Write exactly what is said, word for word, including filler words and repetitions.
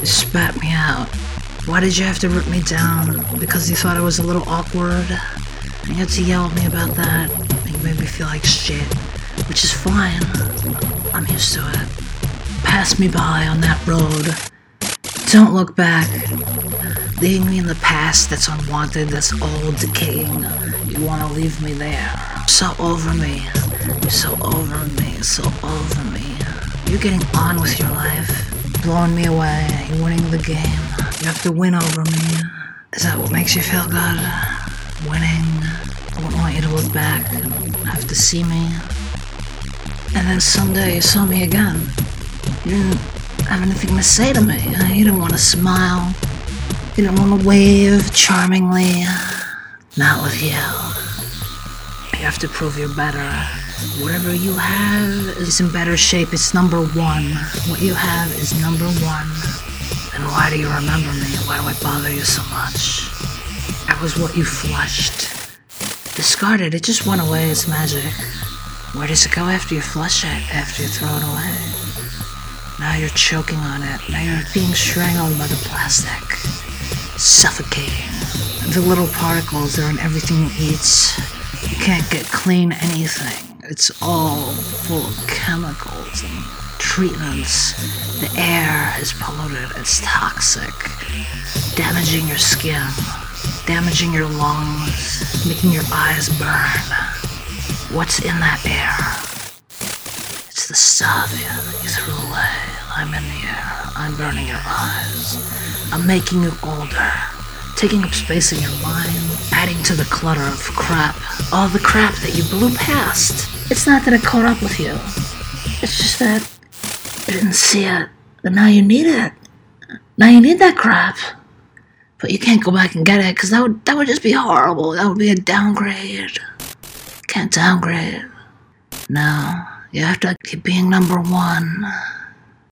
You spat me out. Why did you have to rip me down? Because you thought I was a little awkward? You had to yell at me about that. You made me feel like shit. Which is fine. I'm used to it. Pass me by on that road. Don't look back. Leaving me in the past that's unwanted, that's old, decaying. You want to leave me there. So over me. You're so over me, so over me. You're getting on with your life. Blowing me away. You're winning the game. You have to win over me. Is that what makes you feel good? Winning. I wouldn't want you to look back. Have to see me. And then someday you saw me again. You didn't have anything to say to me. You didn't want to smile. You didn't want to wave charmingly. Not with you. You have to prove you're better. Whatever you have is in better shape. It's number one. What you have is number one. And why do you remember me? Why do I bother you so much? I was what you flushed. Discarded. It just went away. It's magic. Where does it go after you flush it? After you throw it away? Now you're choking on it. Now you're being strangled by the plastic. Suffocating. The little particles are in everything you eat. You can't get clean anything. It's all full of chemicals and treatments. The air is polluted. It's toxic. Damaging your skin. Damaging your lungs. Making your eyes burn. What's in that air? It's the stuff you threw away. I'm in the air. I'm burning your eyes. I'm making you older. Taking up space in your mind. Adding to the clutter of crap. All the crap that you blew past. It's not that it caught up with you. It's just that you didn't see it. And now you need it. Now you need that crap. But you can't go back and get it, because that would, that would just be horrible. That would be a downgrade. Can't downgrade. No, you have to keep being number one.